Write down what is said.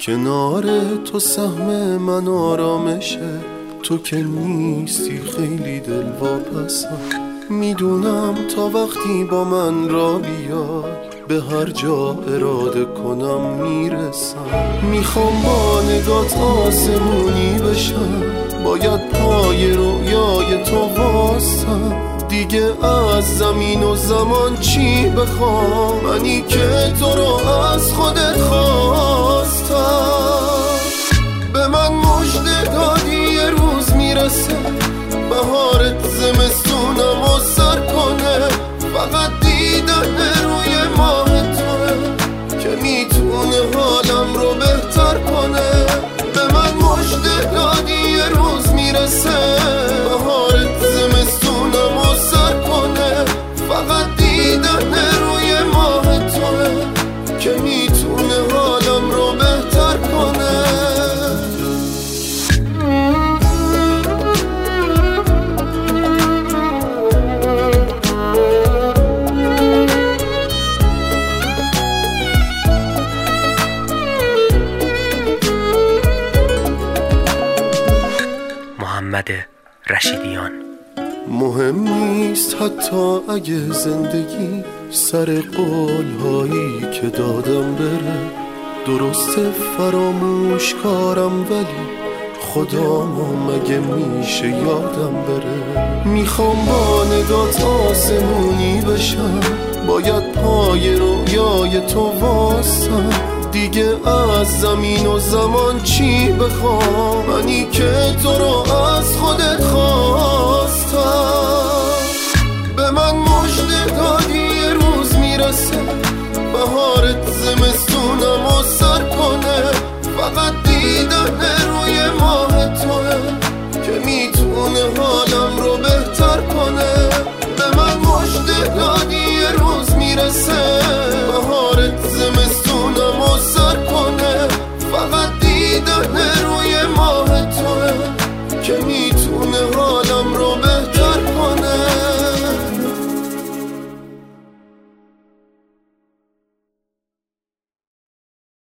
کنار تو سهم من آرامشه، تو که نیستی خیلی دلواپسم. میدونم تا وقتی با من را بیای به هر جا اراده کنم میرسم. میخوام با نگات آسمونی بشم، باید پای رویای تو واسم. دیگه از زمین و زمان چی بخوام، منی که تو رو از خودت خواستم. به من مژده دادی یه روز میرسه، بهارت زمستونم و سر کنه. فقط دیدن روی ماه توه که میتونه حالم رو بهتر کنه. به من مژده دادی یه روز میرسه، بهارت زمستونم و سر کنه. فقط دیدن روی ماه توه که میتونه حالم رو بهتر کنه. محمد رشیدیان. مهم نیست حتی اگه زندگی سر قول هایی که دادم بره. درسته فراموش کارم ولی خدامو مگه میشه یادم بره. میخوام با نگات آسمونی بشم، باید پای رویای تو واسم. دیگه از زمین و زمان چی بخوام، منی که تو رو از خودت خواستم. به من مژده دادی یه روز میرسه، بهارت زمستونم و سر کنه. فقط دیدن روی ماه توه که میتونه حالم رو بهتر کنه. به من مژده دادی یه روز میرسه،